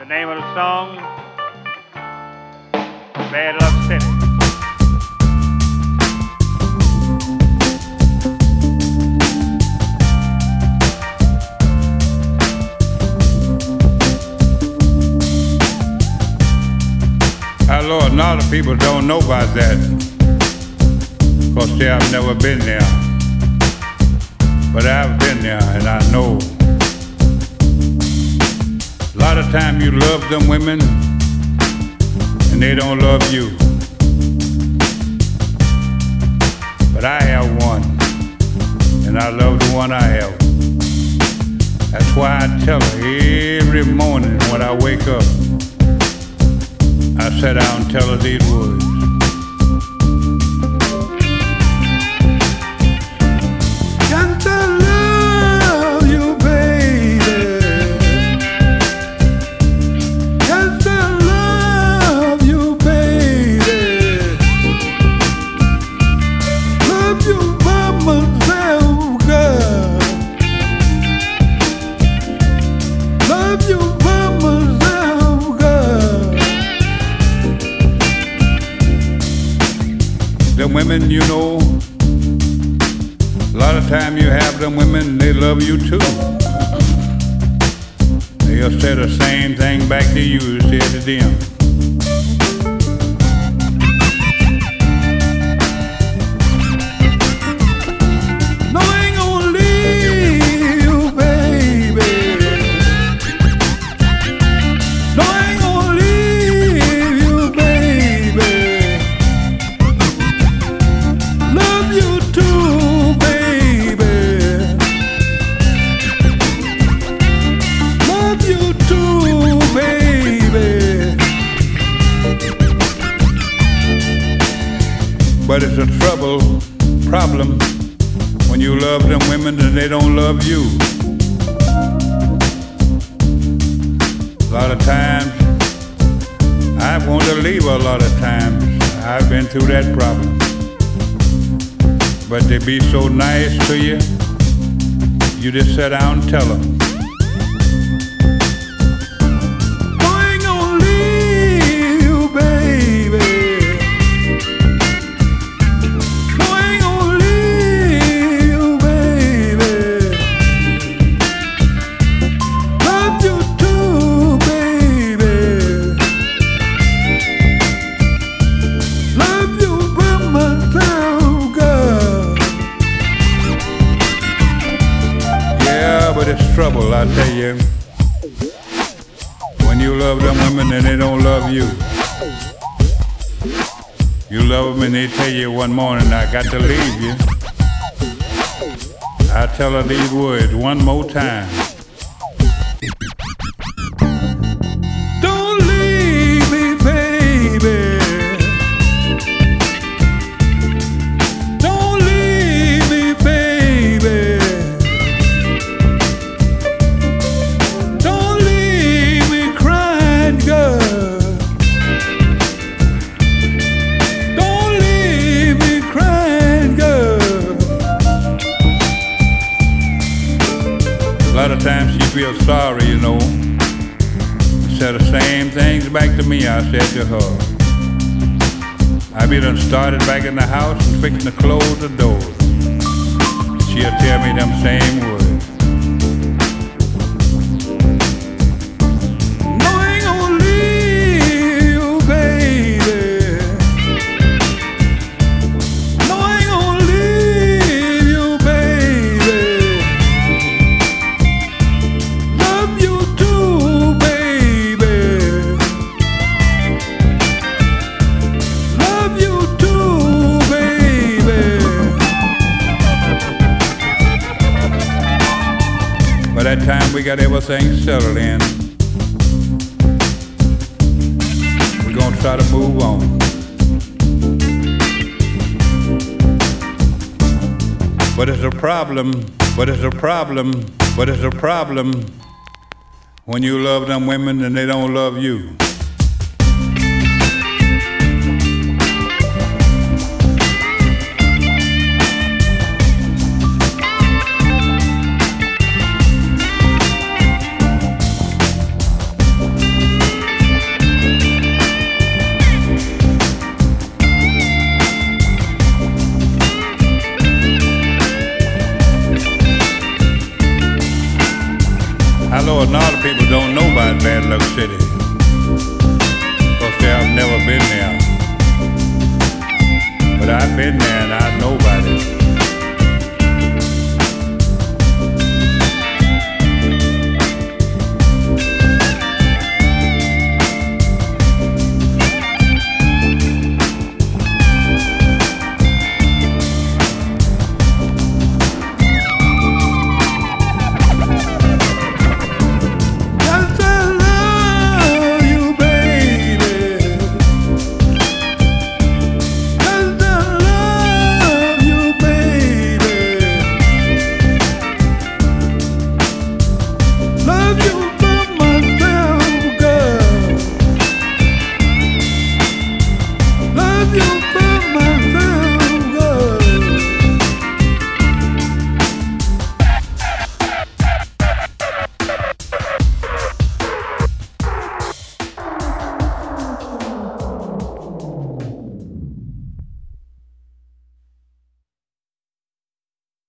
name of the song, Bad Luck City. Our Lord, a lot of people don't know about that because they have never been there. But I've been there and I know. A lot of times you love them women and they don't love you. But I have one and I love the one I have. That's why I tell her every morning when I wake up, I sit down and tell her these words. Got to love you, baby. Got to love you, baby. Love you by myself, girl. Love you by myself, girl. Them women, you know, a lot of time you have them women, they love you too. They'll say the same thing back to you as said to them. No, I ain't gonna leave you, baby. No, I ain't gonna leave you, baby. Love you too, baby. Love you too, baby. But it's a problem when you love them women and they don't love you. A lot of times I want to leave a lot of times. I've been through that problem. But they be so nice to you, you just sit down and tell them. I ain't gonna leave you, baby. I ain't gonna leave you, baby. Love you too, baby. Love you by myself, girl. Yeah, but it's trouble, I tell you. When you love them women and they don't love you. You love them and they tell you one morning, I got to leave you. I tell her these words one more time. Don't leave me, baby. Don't leave me, baby. Don't leave me crying, girl. Don't leave me crying, girl. A lot of times she feels sorry, you know. Said the same things back to me I said to her. I be done started back in the house and fixing to close the doors. She'll tell me them same words. No, I ain't gonna leave you, baby. No, I ain't gonna leave you, baby. Love you too, baby. Love you too, baby. By that time we got everything settled in. We're gonna try to move on. But it's a problem, but it's a problem, but it's a problem when you love them women and they don't love you. know a lot of people don't know about Bad Luck City because they have never been there. But I've been there and I know about it.